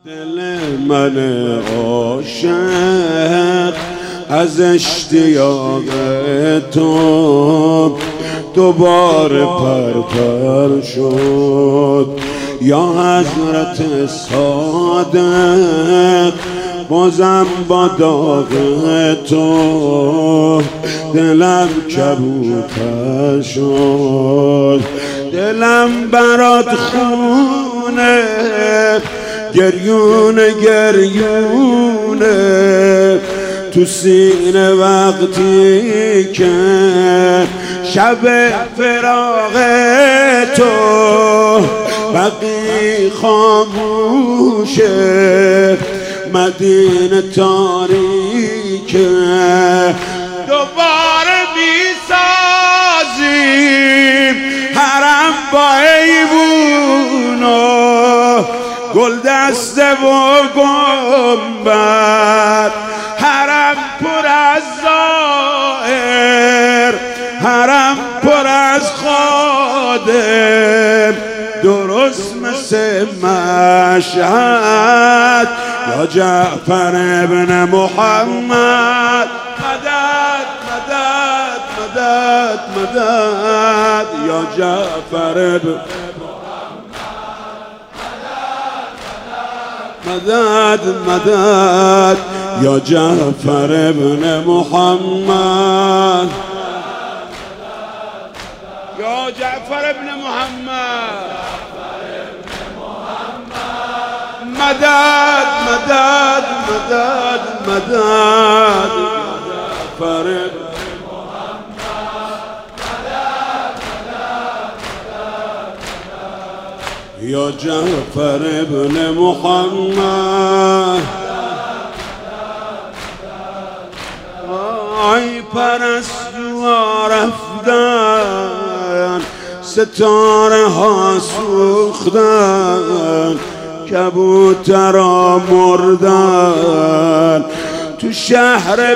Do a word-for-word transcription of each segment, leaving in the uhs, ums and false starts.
دل من عاشق از اشتیاق تو دوباره پرپر شد. یا حضرت صادق بازم با داغ تو دلم کبوتر شد. دلم برات خونه گریونه گریونه تو سینه وقتی که شب فراق تو بقی خاموشه مدینه تاریکه. دوباره میسازیم حرم با ایوونو گل دسته و گنبد، حرم پر از زائر، حرم پر از خادم، درست مثل مشهد. یا جعفر ابن محمد مدد مدد مدد مدد. یا جعفر ابن مدد مدد. یا جعفر ابن محمد. یا جعفر ابن محمد مدد مدد مدد مدد. جعفر یا جعفر ابن محمد. آی پرستوها رفتن، ستاره ها سوختن، کبوترها مردن تو شهر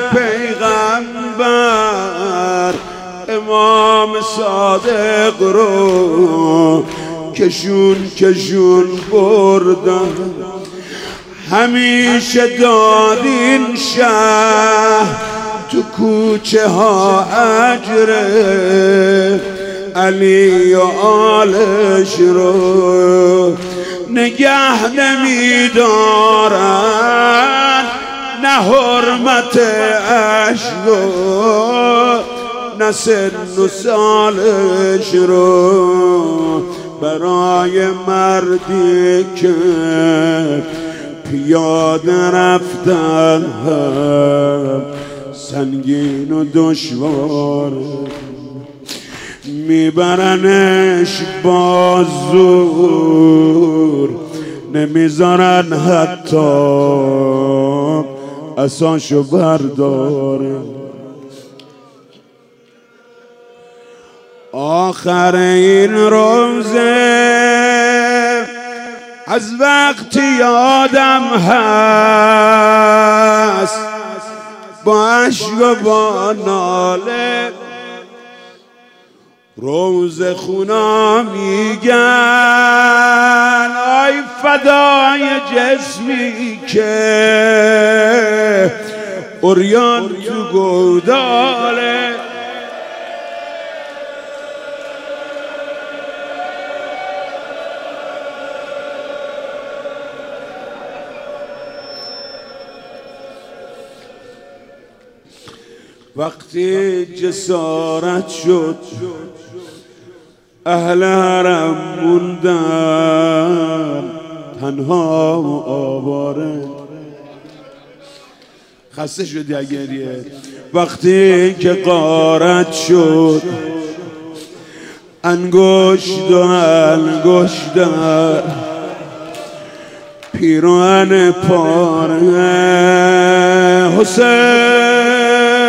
پیغمبر. امام صادق رو کشون کشون بردن. همیشه دادین شهر تو کوچه ها اجره، علی و آلش رو نگه نمیدارن، نه حرمت عشق نه سن و سالش رو. برای مردی که پیاده رفتن هم سنگین و دشوار، میبرنش با زور، نمیذارن حتی عصاشو برداره. آخر این روزه از وقتی یادم هست، با عشق و با ناله روز خونا میگن آی فدای جسمی که عریان تو گوداله. وقتی جسارت شد اهل حرم موندن تنها و آواره. خسته شدی اگریه. وقتی که غارت شد انگشت و انگشتر پیراهن پاره حسین